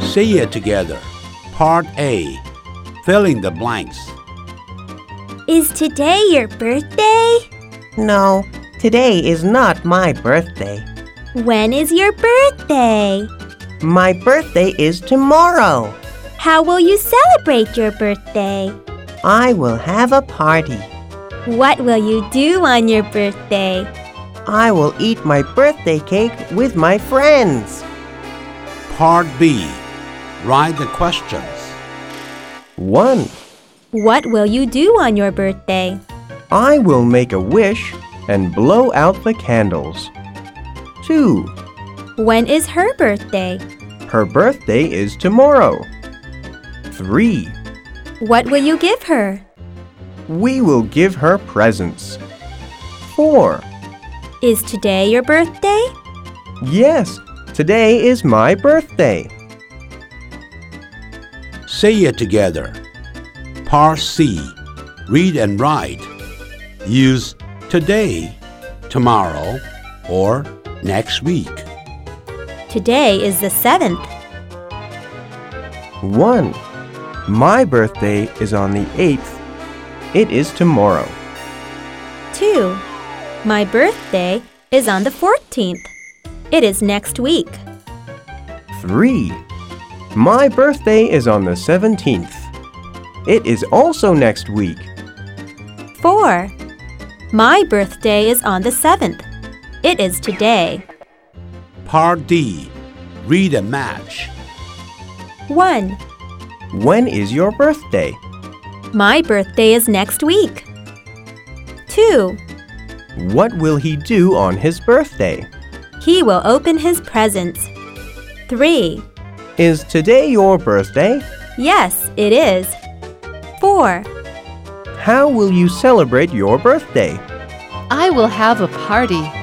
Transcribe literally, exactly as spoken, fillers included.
Say it together. Part A. Fill in the blanks. Is today your birthday? No, today is not my birthday. When is your birthday? My birthday is tomorrow. How will you celebrate your birthday? I will have a party. What will you do on your birthday? I will eat my birthday cake with my friends. Part B. Write the questions. one. What will you do on your birthday? I will make a wish and blow out the candles. two. When is her birthday? Her birthday is tomorrow. three. What will you give her? We will give her presents. four. Is today your birthday? Yes, today is my birthday. Say it together. Part C. Read and write. Use today, tomorrow, or next week. Today is the seventh. one. My birthday is on the eighth. It is tomorrow. two. My birthday is on the fourteenth. It is next week. three. My birthday is on the seventeenth. It is also next week. four. My birthday is on the seventh. It is today. Part D. Read and match. one. When is your birthday? My birthday is next week. two. What will he do on his birthday? He will open his presents. three. Is today your birthday? Yes, it is. four. How will you celebrate your birthday? I will have a party.